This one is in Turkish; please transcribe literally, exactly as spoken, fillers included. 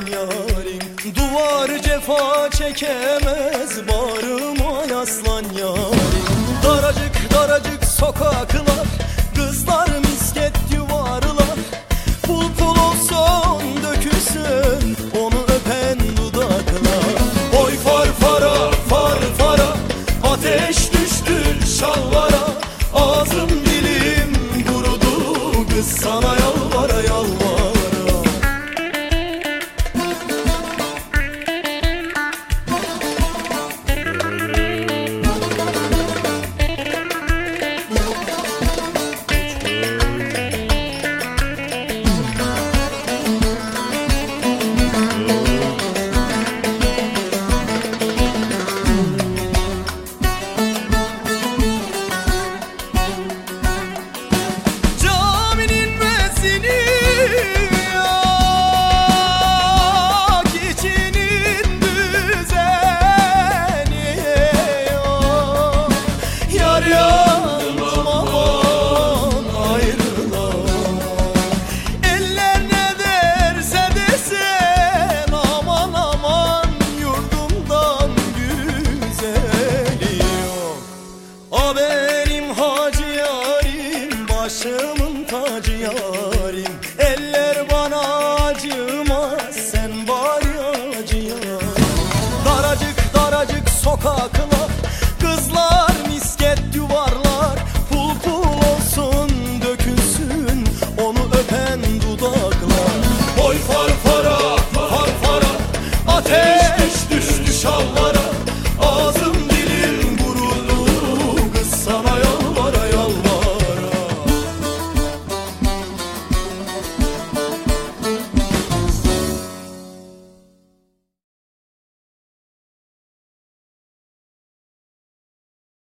yarim. Duvar cefa çekemez bağrıma yaslan yarim. Daracık daracık sokaklar, kızlar misket yuvarlar. Pul pul olsun dökülsün onu öpen dudaklar. Oy farfara farfara ateş düştü şalvara. Ağzım dilim kurudu kız sana yalvara yalvara. Başımın tacı yarim, eller bana acımaz, sen var ya acıya. Daracık daracık sokaklar,